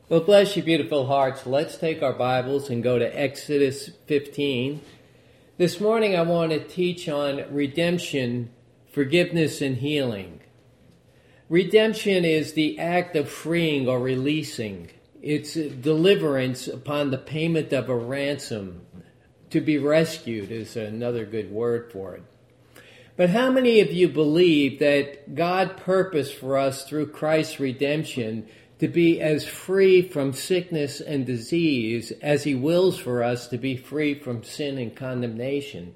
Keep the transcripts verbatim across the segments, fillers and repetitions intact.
Well, bless you, beautiful hearts. Let's take our Bibles and go to Exodus fifteen. This morning I want to teach on redemption, forgiveness, and healing. Redemption is the act of freeing or releasing. It's deliverance upon the payment of a ransom. To be rescued is another good word for it. But how many of you believe that God purposed for us through Christ's redemption to be as free from sickness and disease as he wills for us to be free from sin and condemnation?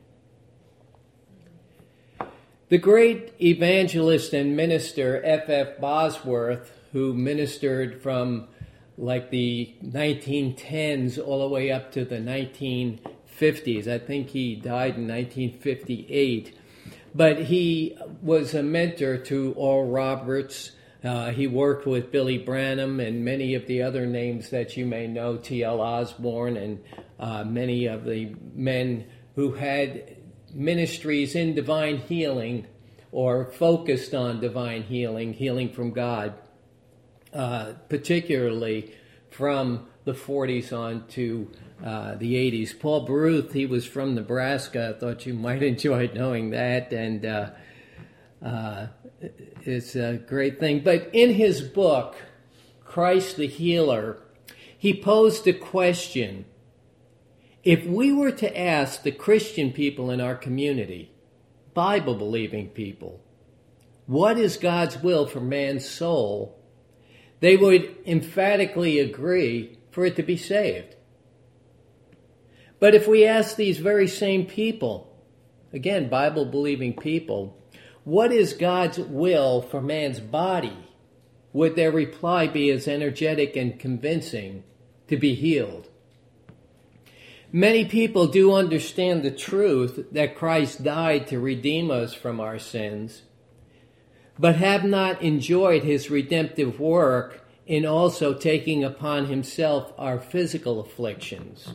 The great evangelist and minister F F Bosworth, who ministered from like the nineteen tens all the way up to the nineteen fifties. I think he died in nineteen fifty-eight. But he was a mentor to Oral Roberts. Uh, he worked with Billy Branham and many of the other names that you may know, T L Osborne, and uh, many of the men who had ministries in divine healing or focused on divine healing, healing from God, uh, particularly from the forties on to uh, the eighties. Paul Baruth, he was from Nebraska. I thought you might enjoy knowing that, and uh, uh, it's a great thing. But in his book, Christ the Healer, he posed a question. If we were to ask the Christian people in our community, Bible-believing people, what is God's will for man's soul, they would emphatically agree for it to be saved. But if we ask these very same people, again, Bible-believing people, what is God's will for man's body, would their reply be as energetic and convincing to be healed? Many people do understand the truth that Christ died to redeem us from our sins, but have not enjoyed his redemptive work in also taking upon himself our physical afflictions.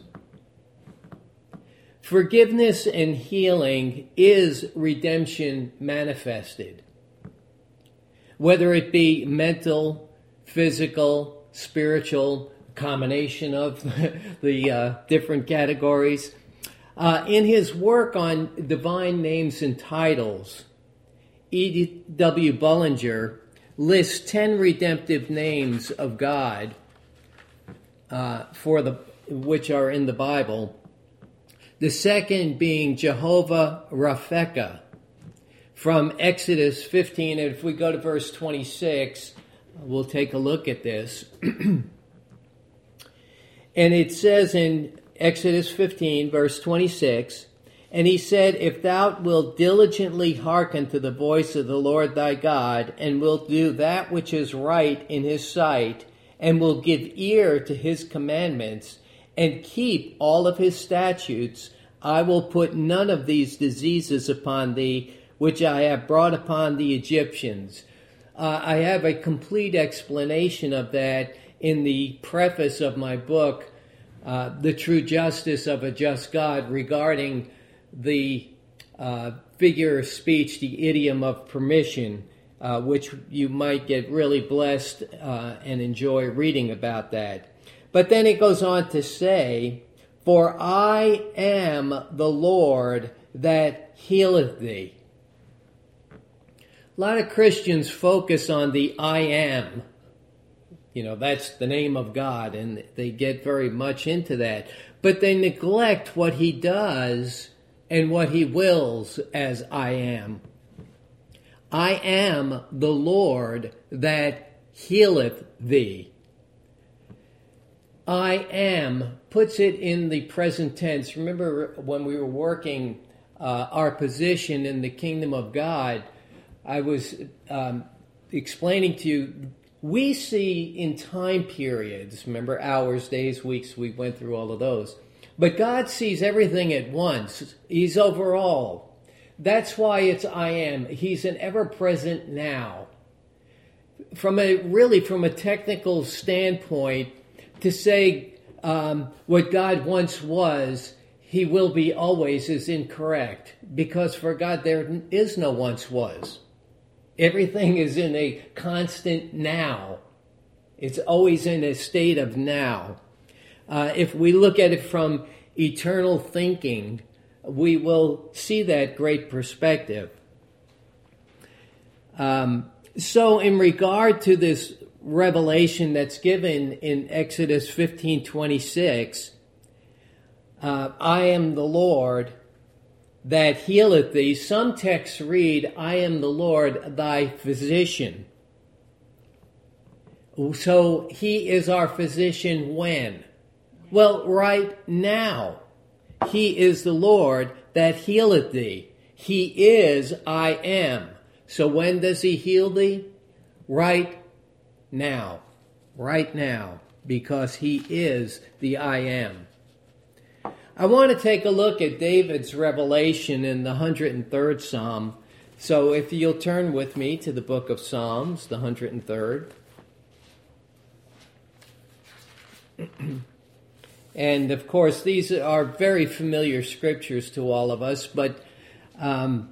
Forgiveness and healing is redemption manifested. Whether it be mental, physical, spiritual, combination of the uh, different categories. Uh, in his work on divine names and titles, E W Bullinger lists ten redemptive names of God uh, for the which are in the Bible. The second being Jehovah Rapheka from Exodus fifteen. And if we go to verse twenty-six, we'll take a look at this. And it says in Exodus fifteen, verse twenty-six, and he said, if thou wilt diligently hearken to the voice of the Lord thy God, and wilt do that which is right in his sight, and will give ear to his commandments, and keep all of his statutes, I will put none of these diseases upon thee, which I have brought upon the Egyptians. Uh, I have a complete explanation of that in the preface of my book, uh, The True Justice of a Just God, regarding the uh, figure of speech, the idiom of permission, uh, which you might get really blessed uh, and enjoy reading about that. But then it goes on to say, for I am the Lord that healeth thee. A lot of Christians focus on the I am. You know, that's the name of God, and they get very much into that. But they neglect what he does and what he wills as I am. I am the Lord that healeth thee. I am puts it in the present tense. Remember when we were working uh, our position in the kingdom of God, I was um, explaining to you, we see in time periods, remember hours, days, weeks, we went through all of those. But God sees everything at once. He's over all. That's why it's I am. He's an ever-present now. From a really, from a technical standpoint, to say um, what God once was, he will be always, is incorrect. Because for God, there is no once was. Everything is in a constant now. It's always in a state of now. Uh, if we look at it from eternal thinking, we will see that great perspective. Um, so in regard to this revelation that's given in Exodus fifteen twenty-six, uh, I am the Lord that healeth thee. Some texts read, I am the Lord thy physician. So he is our physician when? Well, right now. He is the Lord that healeth thee. He is I am. So when does he heal thee? Right now. Right now. Because he is the I am. I want to take a look at David's revelation in the one hundred third Psalm. So if you'll turn with me to the book of Psalms, the one hundred third. And of course, these are very familiar scriptures to all of us, but um,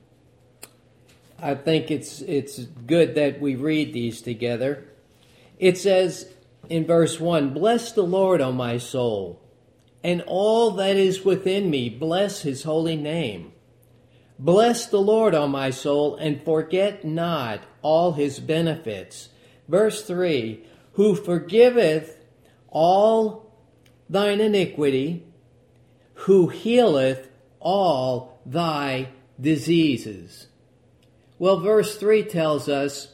I think it's it's good that we read these together. It says in verse one, bless the Lord, O my soul, and all that is within me, bless his holy name. Bless the Lord, O my soul, and forget not all his benefits. Verse three, who forgiveth all thine iniquity, who healeth all thy diseases. Well, verse three tells us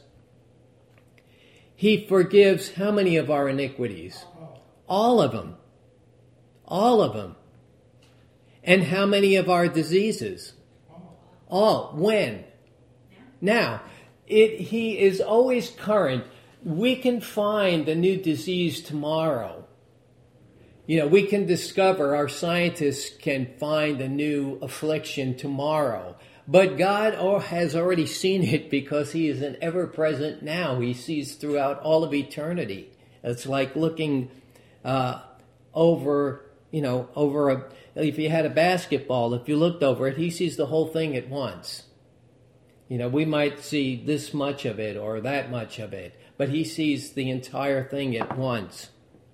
he forgives how many of our iniquities? All of them. All of them. And how many of our diseases? All. When? Now, it, he is always current. We can find a new disease tomorrow. You know, we can discover, our scientists can find a new affliction tomorrow. But God has already seen it because he is an ever-present now. He sees throughout all of eternity. It's like looking uh, over, you know, over a, if you had a basketball, if you looked over it, he sees the whole thing at once. You know, we might see this much of it or that much of it, but he sees the entire thing at once.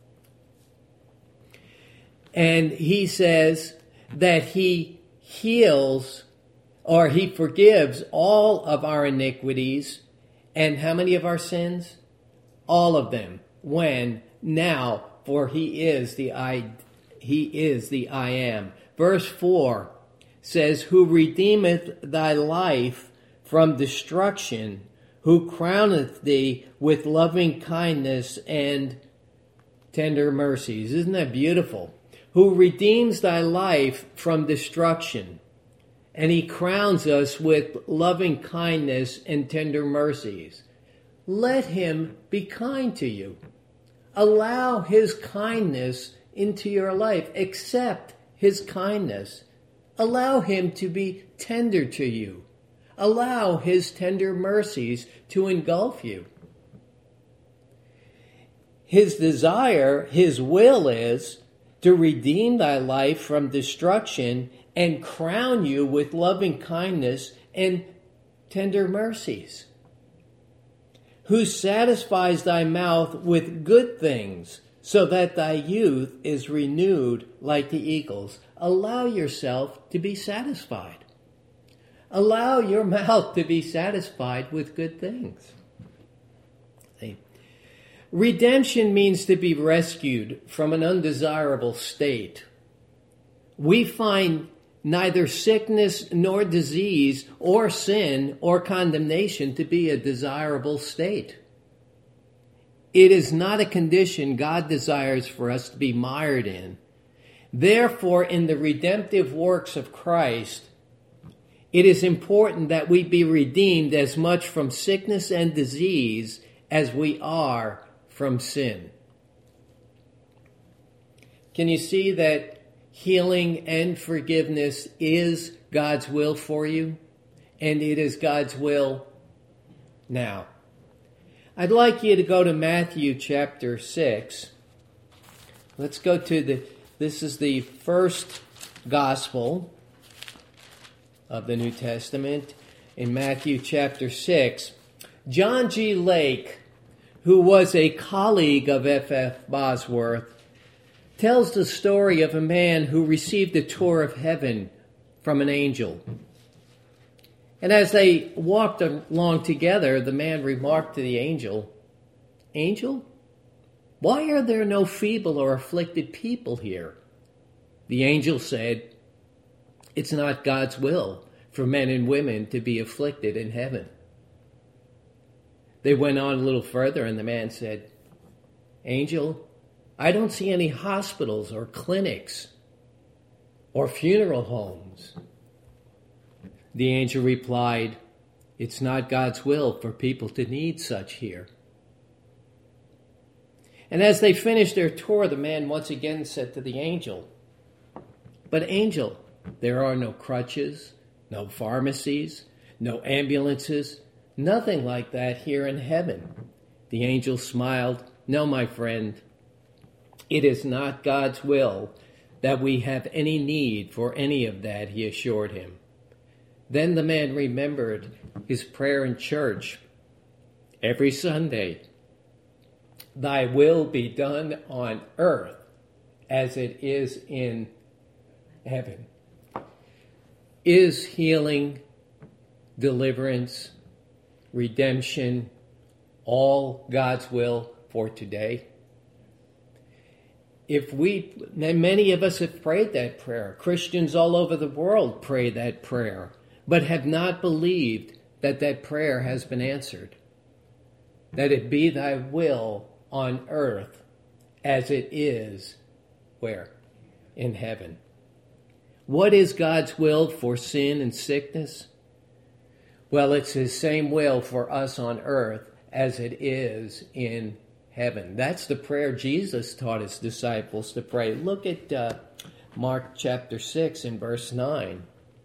And he says that he heals or he forgives all of our iniquities. And how many of our sins? All of them. When? Now. For he is the I, he is the I am. Verse four says, who redeemeth thy life from destruction, who crowneth thee with loving kindness and tender mercies. Isn't that beautiful? Who redeems thy life from destruction, and he crowns us with loving kindness and tender mercies. Let him be kind to you. Allow his kindness into your life. Accept his kindness. Allow him to be tender to you. Allow his tender mercies to engulf you. His desire, his will is to redeem thy life from destruction and crown you with loving kindness and tender mercies. Who satisfies thy mouth with good things, so that thy youth is renewed like the eagles. Allow yourself to be satisfied. Allow your mouth to be satisfied with good things. See? Redemption means to be rescued from an undesirable state. We find neither sickness nor disease or sin or condemnation to be a desirable state. It is not a condition God desires for us to be mired in. Therefore, in the redemptive works of Christ, it is important that we be redeemed as much from sickness and disease as we are from sin. Can you see that healing and forgiveness is God's will for you? And it is God's will now. I'd like you to go to Matthew chapter six. Let's go to the, this is the first gospel of the New Testament in Matthew chapter six. John G. Lake, who was a colleague of F F Bosworth, tells the story of a man who received a tour of heaven from an angel. And as they walked along together, the man remarked to the angel, "Angel, why are there no feeble or afflicted people here?" The angel said, "It's not God's will for men and women to be afflicted in heaven." They went on a little further, and the man said, "Angel, I don't see any hospitals or clinics or funeral homes." The angel replied, "It's not God's will for people to need such here." And as they finished their tour, the man once again said to the angel, "But angel, there are no crutches, no pharmacies, no ambulances, nothing like that here in heaven." The angel smiled. "No, my friend, it is not God's will that we have any need for any of that," he assured him. Then the man remembered his prayer in church every Sunday. "Thy will be done on earth as it is in heaven." Is healing, deliverance, redemption all God's will for today? If we, many of us have prayed that prayer. Christians all over the world pray that prayer, but have not believed that that prayer has been answered. That it be thy will on earth as it is, where? In heaven. What is God's will for sin and sickness? Well, it's his same will for us on earth as it is in heaven. That's the prayer Jesus taught his disciples to pray. Look at uh, Mark chapter six and verse nine.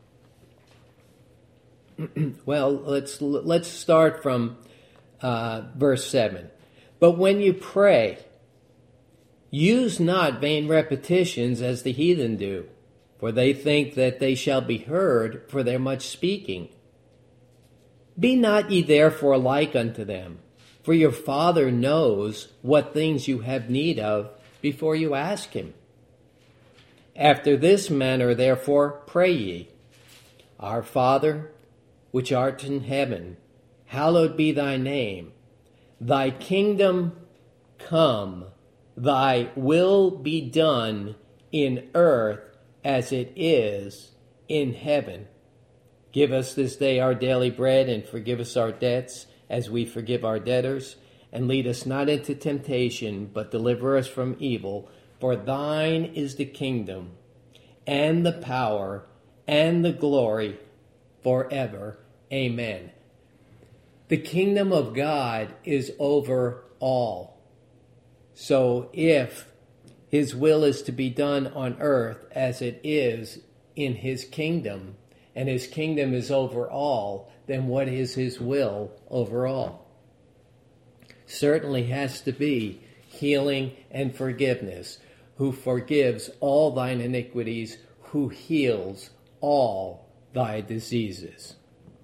Well, let's let's start from uh, verse seven. "But when you pray, use not vain repetitions as the heathen do, for they think that they shall be heard for their much speaking. Be not ye therefore like unto them, for your Father knows what things you have need of before you ask him. After this manner therefore pray ye, Our Father, which art in heaven, hallowed be thy name. Thy kingdom come, thy will be done in earth as it is in heaven. Give us this day our daily bread, and forgive us our debts as we forgive our debtors. And lead us not into temptation, but deliver us from evil. For thine is the kingdom, and the power, and the glory, forever. Amen. The kingdom of God is over all. So if his will is to be done on earth as it is in his kingdom, and his kingdom is over all, then what is his will over all? Certainly has to be healing and forgiveness, who forgives all thine iniquities, who heals all thy diseases.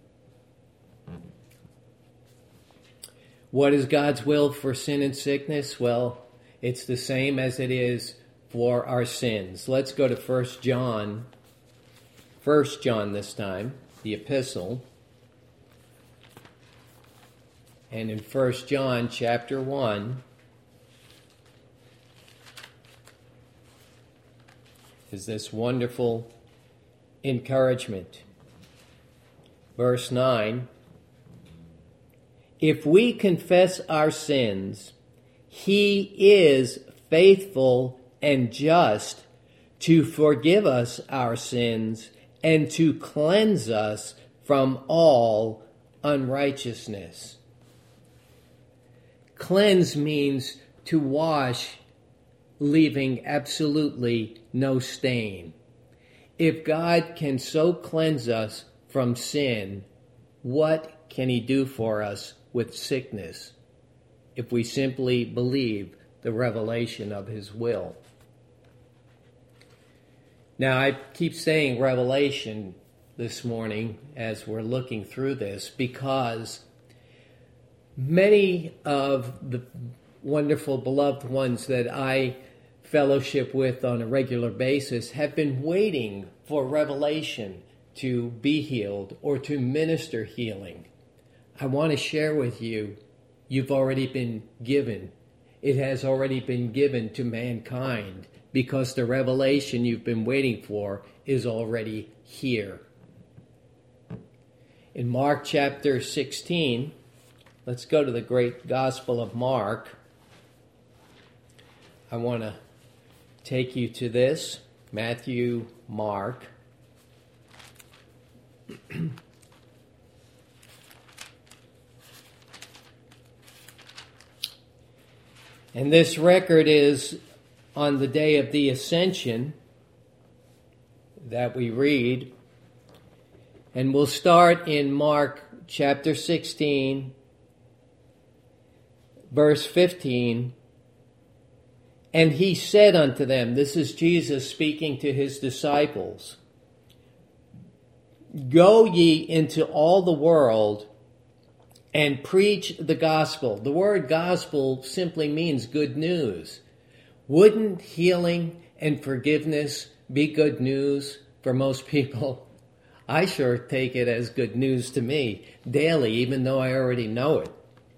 What is God's will for sin and sickness? Well, it's the same as it is for our sins. Let's go to First John. First John this time, the epistle. And in First John chapter one is this wonderful encouragement. Verse nine, if we confess our sins, he is faithful and just to forgive us our sins and to cleanse us from all unrighteousness. Cleanse means to wash, leaving absolutely no stain. If God can so cleanse us from sin, what can he do for us with sickness if we simply believe the revelation of his will? Now, I keep saying revelation this morning as we're looking through this because Many of the wonderful beloved ones that I fellowship with on a regular basis have been waiting for revelation to be healed or to minister healing. I want to share with you, you've already been given. It has already been given to mankind because the revelation you've been waiting for is already here. In Mark chapter sixteen, let's go to the great Gospel of Mark. I want to take you to this, Matthew, Mark. And this record is on the day of the Ascension that we read. And we'll start in Mark chapter sixteen, verse fifteen. And he said unto them, this is Jesus speaking to his disciples, go ye into all the world and preach the gospel. The word gospel simply means good news. Wouldn't healing and forgiveness be good news for most people? I sure take it as good news to me daily, even though I already know it.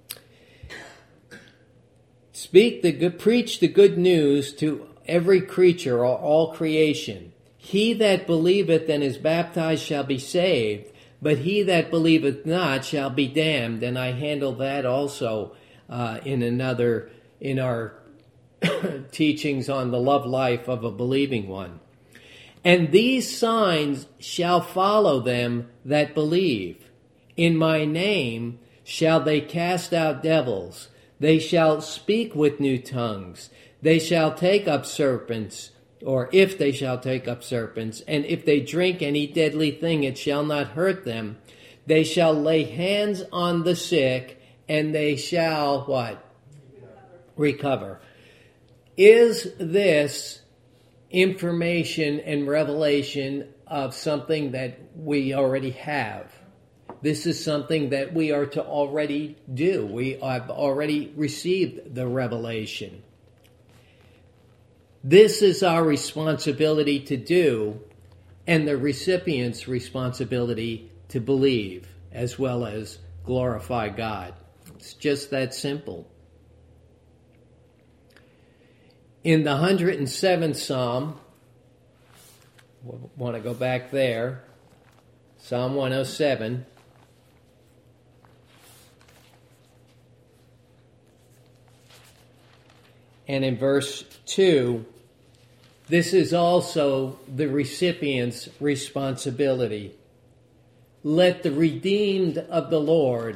Speak the good, preach the good news to every creature or all creation. He that believeth and is baptized shall be saved, but he that believeth not shall be damned. And I handle that also uh, in another, in our teachings on the love life of a believing one. And these signs shall follow them that believe. In my name shall they cast out devils. They shall speak with new tongues. They shall take up serpents, or if they shall take up serpents, and if they drink any deadly thing, it shall not hurt them. They shall lay hands on the sick, and they shall, what? Recover. Is this information and revelation of something that we already have? This is something that we are to already do. We have already received the revelation. This is our responsibility to do, and the recipient's responsibility to believe, as well as glorify God. It's just that simple. In the one hundred seventh Psalm, we'll want to go back there, Psalm one oh seven. And in verse two, this is also the recipient's responsibility. Let the redeemed of the Lord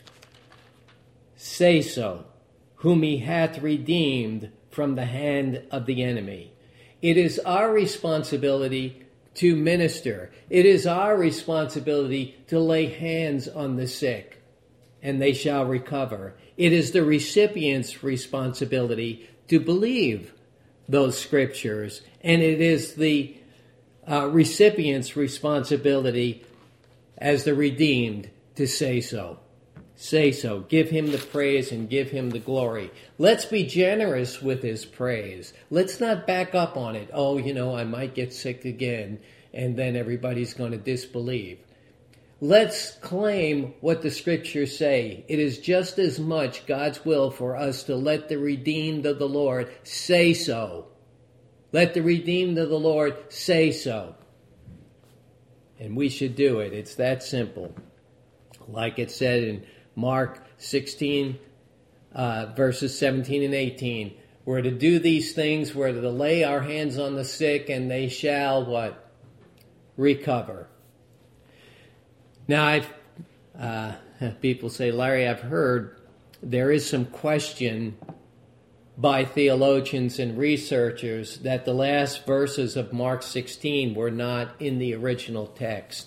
say so, whom he hath redeemed from the hand of the enemy. It is our responsibility to minister. It is our responsibility to lay hands on the sick, and they shall recover. It is the recipient's responsibility to believe those scriptures, and it is the uh, recipient's responsibility as the redeemed to say so. Say so. Give him the praise and give him the glory. Let's be generous with his praise. Let's not back up on it. Oh, you know, I might get sick again, and then everybody's going to disbelieve. Let's claim what the scriptures say. It is just as much God's will for us to let the redeemed of the Lord say so. Let the redeemed of the Lord say so. And we should do it. It's that simple. Like it said in Mark sixteen, uh, verses seventeen and eighteen. We're to do these things. We're to lay our hands on the sick, and they shall, what? Recover. Now, I've, uh, people say, Larry, I've heard there is some question by theologians and researchers that the last verses of Mark sixteen were not in the original text.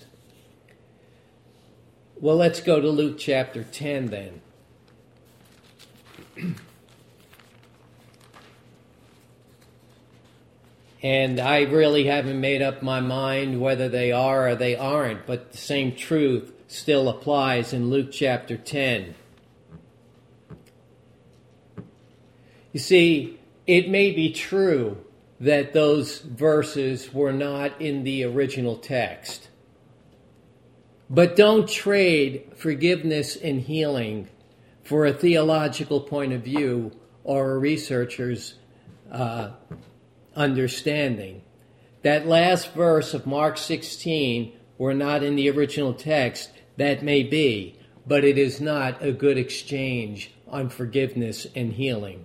Well, let's go to Luke chapter ten then. And I really haven't made up my mind whether they are or they aren't, but the same truth still applies in Luke chapter ten. You see, it may be true that those verses were not in the original text. But don't trade forgiveness and healing for a theological point of view or a researcher's uh, understanding. That last verse of Mark sixteen were not in the original text. That may be, but it is not a good exchange on forgiveness and healing.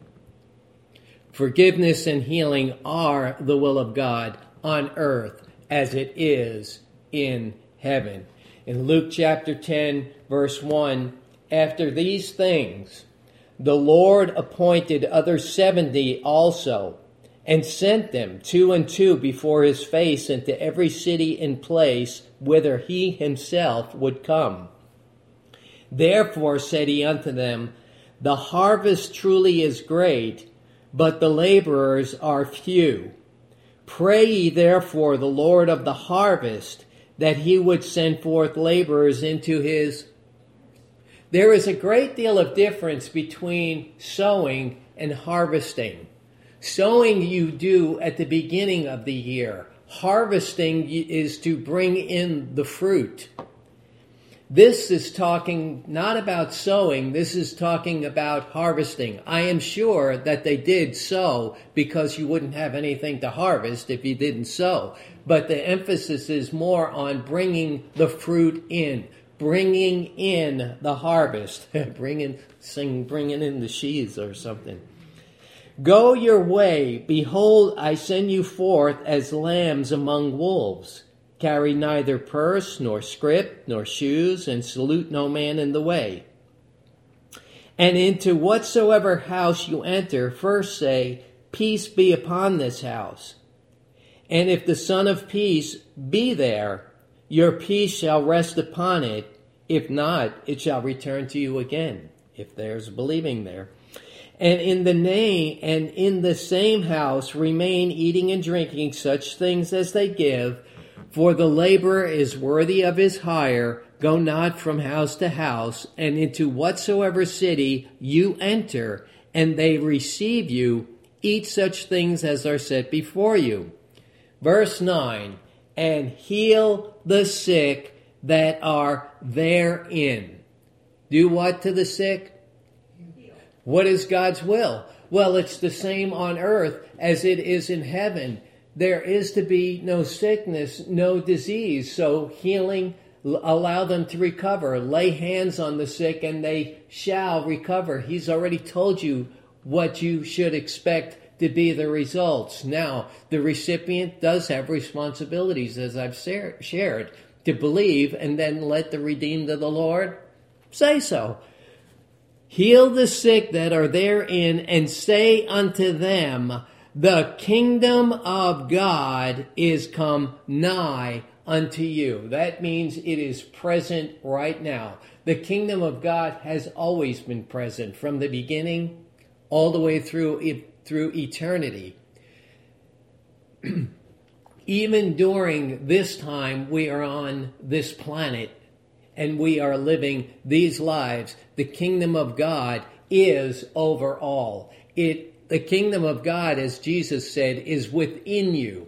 Forgiveness and healing are the will of God on earth as it is in heaven. In Luke chapter ten, verse one, after these things, the Lord appointed other seventy also, and sent them two and two before his face into every city and place whither he himself would come. Therefore said he unto them, the harvest truly is great, but the laborers are few. Pray ye therefore the Lord of the harvest, that he would send forth laborers into his. There is a great deal of difference between sowing and harvesting. Sowing you do at the beginning of the year. Harvesting is to bring in the fruit. This is talking not about sowing, this is talking about harvesting. I am sure that they did sow because you wouldn't have anything to harvest if you didn't sow. But the emphasis is more on bringing the fruit in, bringing in the harvest, bringing, sing, bringing in the sheaves or something. Go your way, behold, I send you forth as lambs among wolves. Carry neither purse, nor scrip, nor shoes, and salute no man in the way. And into whatsoever house you enter, first say, peace be upon this house. And if the Son of Peace be there, your peace shall rest upon it. If not, it shall return to you again, if there's believing there. And in the name and in the same house remain eating and drinking such things as they give, for the laborer is worthy of his hire. Go not from house to house, and into whatsoever city you enter, and they receive you, eat such things as are set before you. Verse nine, and heal the sick that are therein. Do what to the sick? Heal. What is God's will? Well, it's the same on earth as it is in heaven. There is to be no sickness, no disease. So healing, allow them to recover. Lay hands on the sick and they shall recover. He's already told you what you should expect to be the results. Now, the recipient does have responsibilities, as I've shared, to believe and then let the redeemed of the Lord say so. Heal the sick that are therein, and say unto them, the kingdom of God is come nigh unto you. That means it is present right now. The kingdom of God has always been present from the beginning all the way through through eternity. Even during this time we are on this planet and we are living these lives, the kingdom of God is over all. It The kingdom of God, as Jesus said, is within you.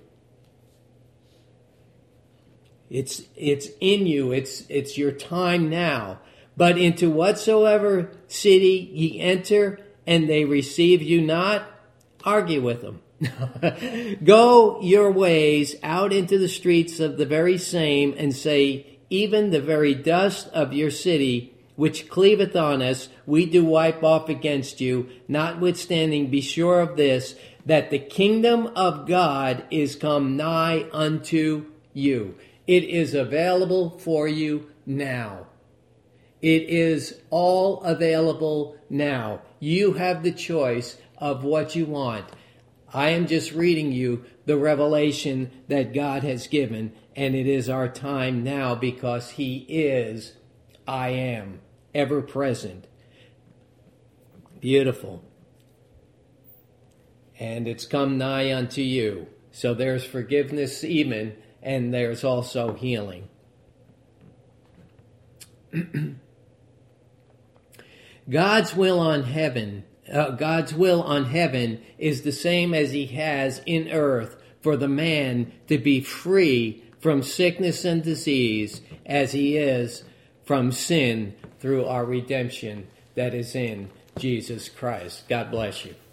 It's it's in you. It's it's your time now. But into whatsoever city ye enter, and they receive you not, argue with them. Go your ways out into the streets of the very same, and say, even the very dust of your city, which cleaveth on us, we do wipe off against you. Notwithstanding, be sure of this, that the kingdom of God is come nigh unto you. It is available for you now. It is all available now. You have the choice of what you want. I am just reading you the revelation that God has given, and it is our time now because He is I am, ever present. Beautiful. And it's come nigh unto you. So there's forgiveness even, and there's also healing. God's will on heaven, uh, God's will on heaven is the same as he has in earth for the man to be free from sickness and disease as he is from sin through our redemption that is in Jesus Christ. God bless you.